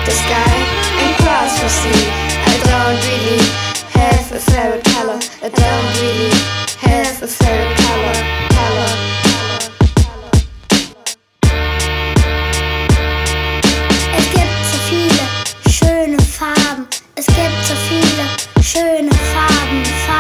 the sky and cross the sea. I don't really have a favorite color. I don't really have a favorite color. Es gibt so viele schöne Farben. Es gibt so viele schöne Farben.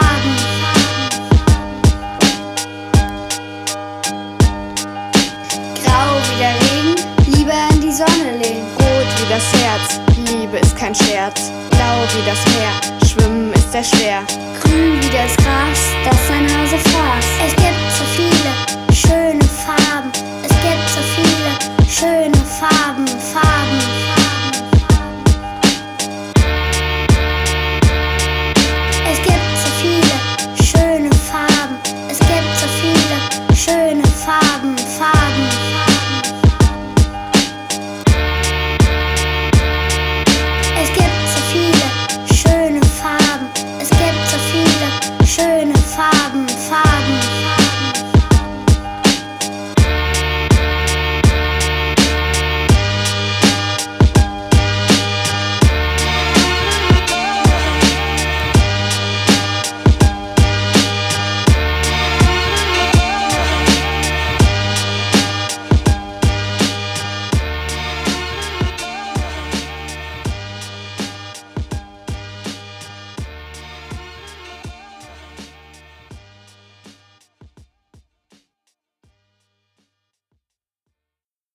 Grau wie der Regen, lieber in die Sonne lehnen. Rot wie das Herz, Liebe ist kein Scherz. Blau wie das Meer, schwimmen ist sehr schwer. Grün wie das Gras, das sein Hase fraß. Es gibt so viele schöne Farben. Es gibt so viele schöne Farben. Es gibt so viele schöne Farben. Es gibt so viele schöne